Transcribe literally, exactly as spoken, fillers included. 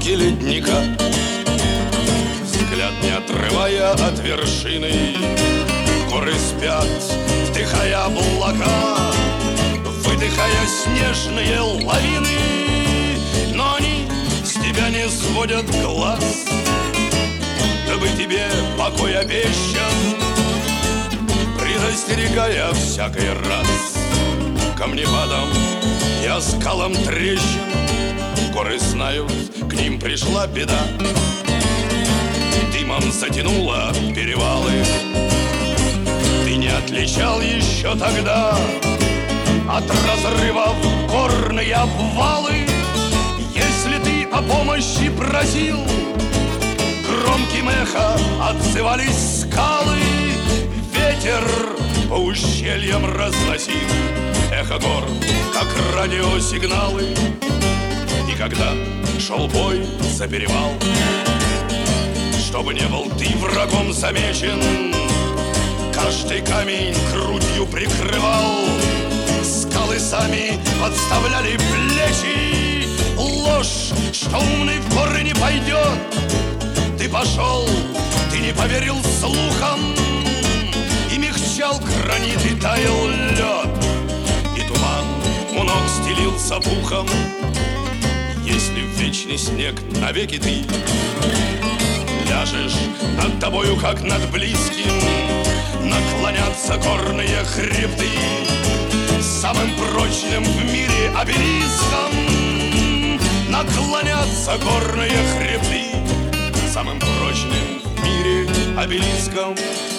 кромки ледника, взгляд не отрывая от вершины. Горы спят, вдыхая облака, выдыхая снежные лавины, но они с тебя не сводят глаз, будто бы тебе покой обещан, предостерегая всякий раз. Камнепадом я скалам трещин, горы знают, к ним пришла беда. Дымом затянуло перевалы, ты не отличал еще тогда от разрывов горные обвалы. Если ты о помощи просил, громким эхо отзывались скалы. Ветер по ущельям разносил эхо гор, как радиосигналы. И когда шел бой за перевал, чтобы не был ты врагом замечен, каждый камень грудью прикрывал, скалы сами подставляли плечи. Ложь, что умный в горы не пойдет, ты пошел, ты не поверил слухам, и мягчал гранит, и таял лед, и туман у ног стелился пухом. Если в вечный снег навеки ты ляжешь, над тобою, как над близким, наклонятся горные хребты самым прочным в мире обелиском. Наклонятся горные хребты самым прочным в мире обелиском.